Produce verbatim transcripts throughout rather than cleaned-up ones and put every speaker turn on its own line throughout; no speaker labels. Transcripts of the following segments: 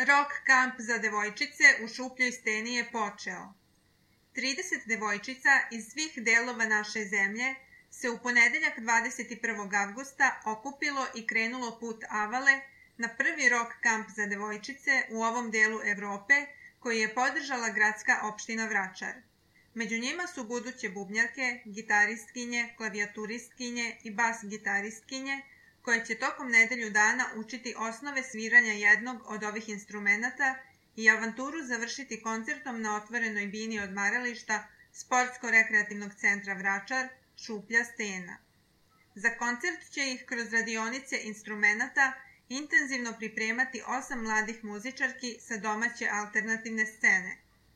Rock kamp za devojčice u Šupljoj steni je počeo. trideset devojčica iz svih delova naše zemlje se u ponedeljak dvadeset prvog avgusta okupilo i krenulo put Avale na prvi rock kamp za devojčice u ovom delu Evrope koji je podržala gradska opština Vračar. Među njima su buduće bubnjarke, gitaristkinje, klavijaturistkinje i bas gitaristkinje koje će tokom nedelju dana učiti osnove sviranja jednog od ovih instrumenata i avanturu završiti koncertom na otvorenoj bini odmarališta Sportsko-rekreativnog centra Vračar, Šuplja stena. Za koncert će ih kroz radionice instrumenata intenzivno pripremati osam mladih muzičarki sa domaće alternativne scene.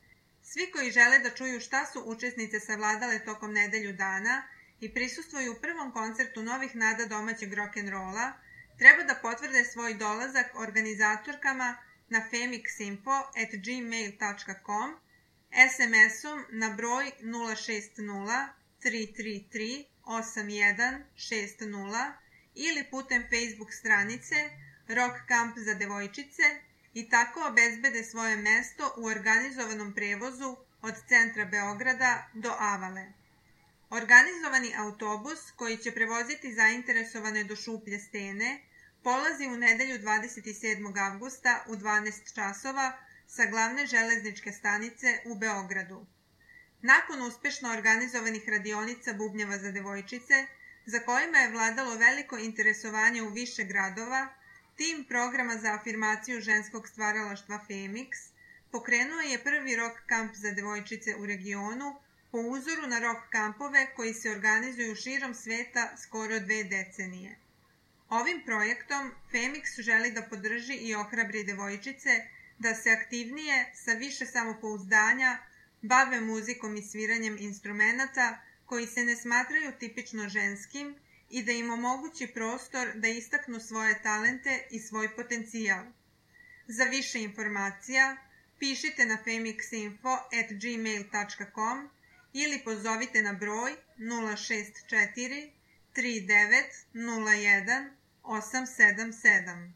Svi koji žele da čuju šta su učesnice savladale tokom nedelju dana i prisustvuju prvom koncertu novih nada domaćeg rock'n'rolla, treba da potvrde svoj dolazak organizatorkama na femixinfo at gmail dot com, es em esom na broj nula šest nula tri tri tri osam jedan šest nula ili putem Facebook stranice Rock kamp za devojčice i tako obezbede svoje mesto u organizovanom prevozu od centra Beograda do Avale. Organizovani autobus koji će prevoziti zainteresovane do Šuplje stene polazi u nedelju dvadeset sedmog avgusta u dvanaest časova sa glavne železničke stanice u Beogradu. Nakon uspešno organizovanih radionica bubnjeva za devojčice, za kojima je vladalo veliko interesovanje u više gradova, tim programa za afirmaciju ženskog stvaralaštva Femix pokrenuo je prvi rock kamp za devojčice u regionu po uzoru na rock kampove koji se organizuju širom sveta skoro dve decenije. Ovim projektom Femix želi da podrži i ohrabri devojčice da se aktivnije, sa više samopouzdanja, bave muzikom i sviranjem instrumenata koji se ne smatraju tipično ženskim i da im omogući prostor da istaknu svoje talente i svoj potencijal. Za više informacija pišite na femixinfo at gmail dot com ili pozovite na broj nula šest četiri tri devet nula jedan osam sedam sedam.